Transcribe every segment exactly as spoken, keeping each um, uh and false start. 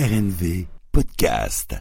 R N V Podcast.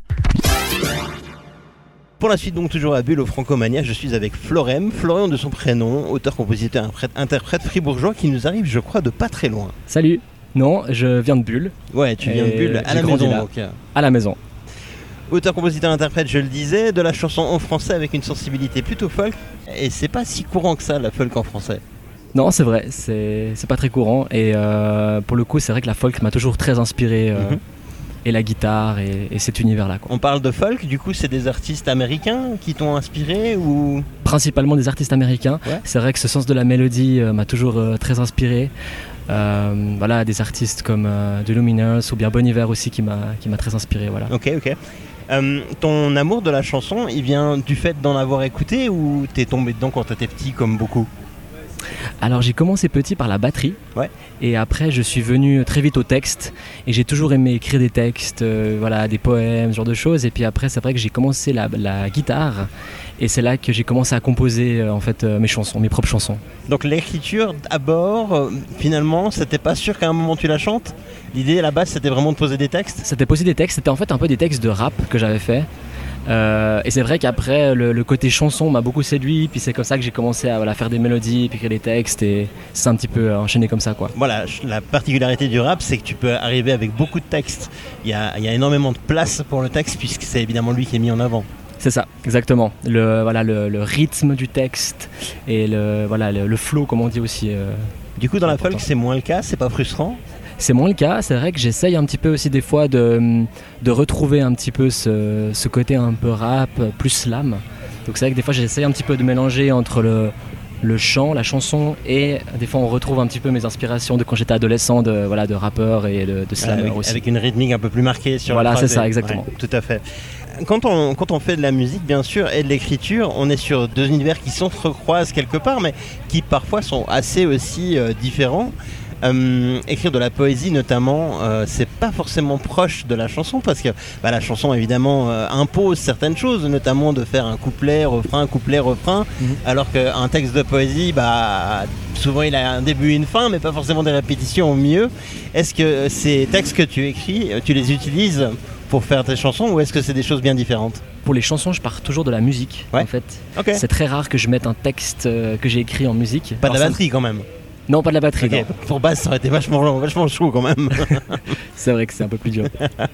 Pour la suite, donc toujours à Bulle au Francomania, je suis avec Florem, Florian de son prénom, auteur, compositeur, interprète fribourgeois qui nous arrive, je crois, de pas très loin. Salut. Non, je viens de Bulle. Ouais, tu viens de Bulle à la maison donc. À la maison. Auteur, compositeur, interprète, je le disais, de la chanson en français avec une sensibilité plutôt folk. Et c'est pas si courant que ça, la folk en français. Non, c'est vrai, c'est, c'est pas très courant. Et euh, pour le coup, c'est vrai que la folk m'a toujours très inspiré. Euh, mm-hmm. Et la guitare et, et cet univers-là, quoi. On parle de folk, du coup, c'est des artistes américains qui t'ont inspiré ou... Principalement des artistes américains. Ouais. C'est vrai que ce sens de la mélodie euh, m'a toujours euh, très inspiré. Euh, voilà, des artistes comme euh, The Lumineers ou bien Bon Iver aussi qui m'a, qui m'a très inspiré. Voilà. Ok, ok. Euh, ton amour de la chanson, il vient du fait d'en avoir écouté ou t'es tombé dedans quand t'étais petit comme beaucoup ? Alors j'ai commencé petit par la batterie, ouais. Et après je suis venu très vite au texte et j'ai toujours aimé écrire des textes, euh, voilà, des poèmes, ce genre de choses. Et puis après c'est vrai que j'ai commencé la, la guitare et c'est là que j'ai commencé à composer euh, en fait euh, mes chansons, mes propres chansons. Donc l'écriture d'abord, euh, finalement, c'était pas sûr qu'à un moment tu la chantes. L'idée à la base c'était vraiment de poser des textes. C'était poser des textes, c'était en fait un peu des textes de rap que j'avais fait. Euh, et c'est vrai qu'après le, le côté chanson m'a beaucoup séduit, puis c'est comme ça que j'ai commencé à voilà, faire des mélodies, puis écrire des textes, et c'est un petit peu enchaîné comme ça, quoi. Voilà, la particularité du rap, c'est que tu peux arriver avec beaucoup de textes. Il y a, il y a énormément de place pour le texte, puisque c'est évidemment lui qui est mis en avant. C'est ça, exactement. Le, voilà, le, le rythme du texte et le, voilà, le, le flow, comme on dit aussi. Euh, du coup, dans la folk, c'est moins le cas, c'est pas frustrant ? C'est moins le cas, c'est vrai que j'essaye un petit peu aussi des fois de, de retrouver un petit peu ce, ce côté un peu rap, plus slam. Donc c'est vrai que des fois j'essaye un petit peu de mélanger entre le, le chant, la chanson, et des fois on retrouve un petit peu mes inspirations de quand j'étais adolescent, de, voilà, de rappeur et de, de slammer avec, aussi. Avec une rythmique un peu plus marquée sur voilà, la phrase. C'est ça, exactement. Ouais, tout à fait. Quand on, quand on fait de la musique, bien sûr, et de l'écriture, on est sur deux univers qui s'entrecroisent quelque part, mais qui parfois sont assez aussi euh, différents. Euh, écrire de la poésie notamment, euh, c'est pas forcément proche de la chanson parce que bah, la chanson évidemment euh, impose certaines choses, notamment de faire un couplet, refrain, couplet, refrain, mmh. alors qu'un texte de poésie, bah, souvent il a un début et une fin, mais pas forcément des répétitions au milieu. Est-ce que ces textes que tu écris, tu les utilises pour faire tes chansons ou est-ce que c'est des choses bien différentes ? Pour les chansons, je pars toujours de la musique, ouais. En fait. Okay. C'est très rare que je mette un texte euh, que j'ai écrit en musique. Pas alors, de la batterie ça... quand même. Non, pas de la batterie. Okay. Pour basse, ça aurait été vachement, vachement chaud quand même. C'est vrai que c'est un peu plus dur.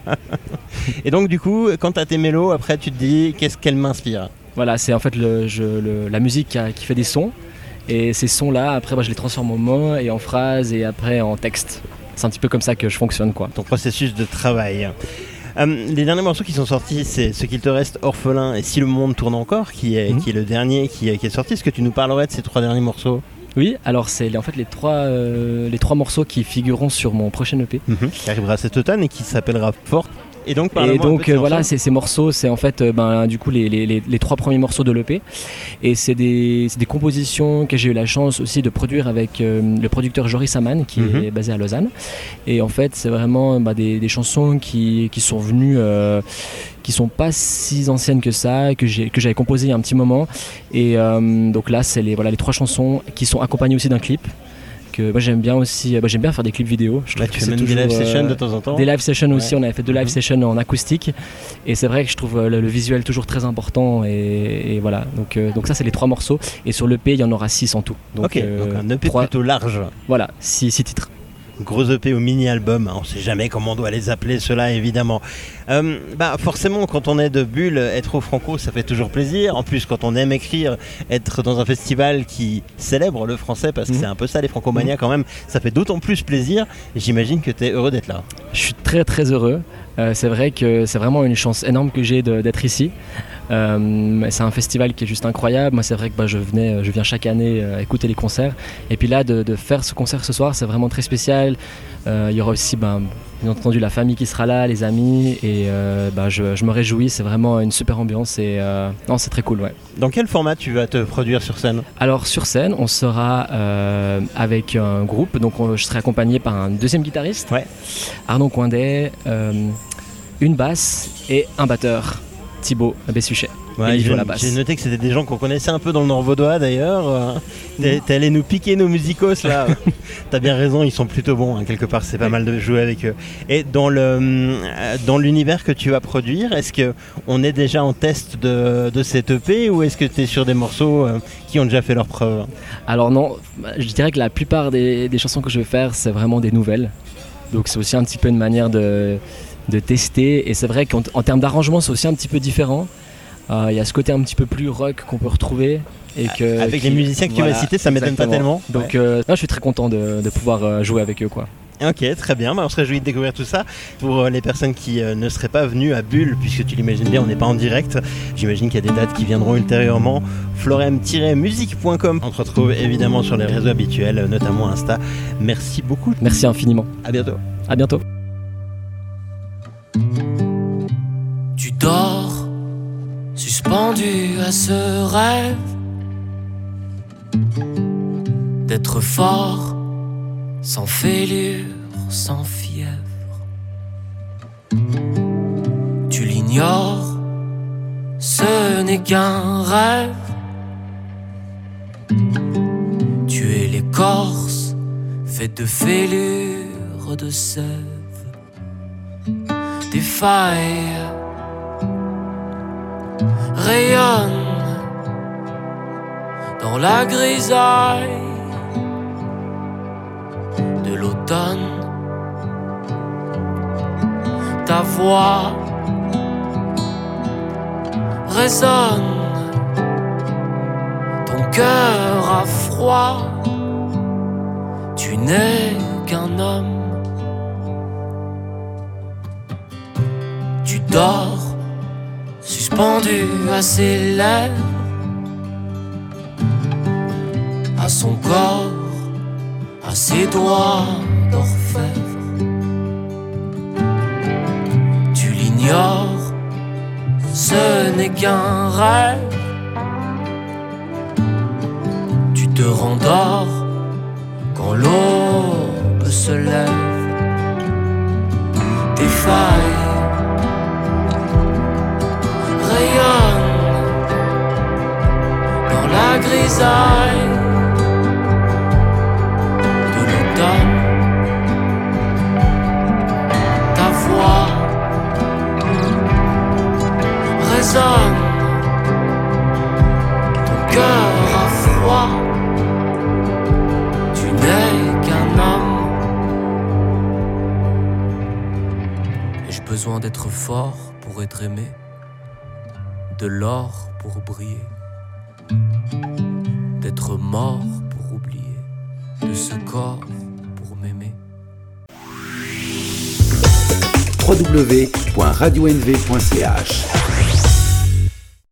Et donc, du coup, quand tu as tes mélos, après, tu te dis qu'est-ce qu'elle m'inspire ? Voilà, c'est en fait le, je, le, la musique qui, a, qui fait des sons. Et ces sons-là, après, bah, je les transforme en mots et en phrases et après en texte. C'est un petit peu comme ça que je fonctionne, quoi. Ton processus de travail. Euh, les derniers morceaux qui sont sortis, c'est Ce qu'il te reste, Orphelin et Si le monde tourne encore, qui est, mmh. qui est le dernier qui est, qui est sorti. Est-ce que tu nous parlerais de ces trois derniers morceaux ? Oui, alors c'est en fait les trois, euh, les trois morceaux qui figureront sur mon prochain E P. Mmh, qui arrivera cet automne et qui s'appellera Forte. Et donc, et donc euh, voilà, c'est, ces morceaux, c'est en fait euh, ben, du coup les, les, les, les trois premiers morceaux de l'E P. Et c'est des, c'est des compositions que j'ai eu la chance aussi de produire avec euh, le producteur Joris Aman qui mmh. est basé à Lausanne. Et en fait, c'est vraiment bah, des, des chansons qui, qui sont venues... Euh, qui sont pas si anciennes que ça, que, j'ai, que j'avais composé il y a un petit moment. Et euh, donc là, c'est les, voilà, les trois chansons qui sont accompagnées aussi d'un clip. Que moi j'aime bien aussi, bah, j'aime bien faire des clips vidéo. Je bah, tu fais même des live sessions euh, de temps en temps. Des live sessions aussi, ouais. On avait fait deux live sessions en acoustique. Et c'est vrai que je trouve le, le visuel toujours très important. Et, et voilà, donc, euh, donc ça c'est les trois morceaux. Et sur l'E P, il y en aura six en tout. Donc, ok, euh, donc un E P trois, plutôt large. Voilà, six, six titres. Gros E P au mini-album, on ne sait jamais comment on doit les appeler ceux-là évidemment. Euh, bah forcément quand on est de Bulle, être au Franco ça fait toujours plaisir. En plus quand on aime écrire, être dans un festival qui célèbre le français, parce que mmh. c'est un peu ça les Francomania mmh. quand même, ça fait d'autant plus plaisir. Et j'imagine que tu es heureux d'être là. Je suis très très heureux. Euh, c'est vrai que c'est vraiment une chance énorme que j'ai de, d'être ici. Euh, c'est un festival qui est juste incroyable. Moi, c'est vrai que bah, je, venais, je viens chaque année euh, écouter les concerts. Et puis là, de, de faire ce concert ce soir, c'est vraiment très spécial. Euh, il y aura aussi, bah, bien entendu, la famille qui sera là, les amis. Et euh, bah, je, je me réjouis. C'est vraiment une super ambiance. Et euh, non, c'est très cool. Ouais. Dans quel format tu vas te produire sur scène ? Alors, sur scène, on sera euh, avec un groupe. Donc, on, je serai accompagné par un deuxième guitariste, ouais. Arnaud Coindet. Euh, une basse et un batteur. Thibaut Bessuchet. Ouais, j'ai, j'ai noté que c'était des gens qu'on connaissait un peu dans le Nord vaudois d'ailleurs. T'es, t'es allé nous piquer nos musicos là. T'as bien raison, ils sont plutôt bons. Hein. Quelque part, c'est pas mal de jouer avec eux. Et dans, le, dans l'univers que tu vas produire, est-ce qu'on est déjà en test de, de cette E P ou est-ce que tu es sur des morceaux qui ont déjà fait leur preuve? Alors non, je dirais que la plupart des, des chansons que je vais faire, c'est vraiment des nouvelles. Donc c'est aussi un petit peu une manière de, de tester. Et c'est vrai qu'en en termes d'arrangement, c'est aussi un petit peu différent. Il euh, y a ce côté un petit peu plus rock qu'on peut retrouver. Et que, avec qui, les musiciens que voilà, tu m'as cités, ça m'étonne pas tellement. Donc ouais. euh, là, je suis très content de, de pouvoir euh, jouer avec eux, quoi. Ok, très bien, bah, on se réjouit de découvrir tout ça. Pour les personnes qui euh, ne seraient pas venues à Bulle, puisque tu l'imagines bien, on n'est pas en direct, j'imagine qu'il y a des dates qui viendront ultérieurement. florem tiret musique point com. On te retrouve évidemment sur les réseaux habituels, notamment Insta. Merci beaucoup. Merci infiniment. À bientôt. À bientôt. Tu dors suspendu à ce rêve d'être fort, sans fêlure, sans fièvre. Tu l'ignores, ce n'est qu'un rêve. Tu es l'écorce, faite de fêlure, de sève. Des failles rayonnent dans la grisaille de l'automne. Ta voix résonne, ton cœur a froid. Tu n'es qu'un homme. Tu dors suspendu à ses lèvres, à son corps, à ses doigts d'orfèvre. Tu l'ignores, ce n'est qu'un rêve. Tu te rendors quand l'aube se lève. Tes failles rayonnent dans la grisaille de l'automne. Ta voix résonne, ton cœur a froid. Tu n'es qu'un homme. Ai-je besoin d'être fort pour être aimé, de l'or pour briller, d'être mort pour oublier, de ce corps pour m'aimer? w w w point radio n v point c h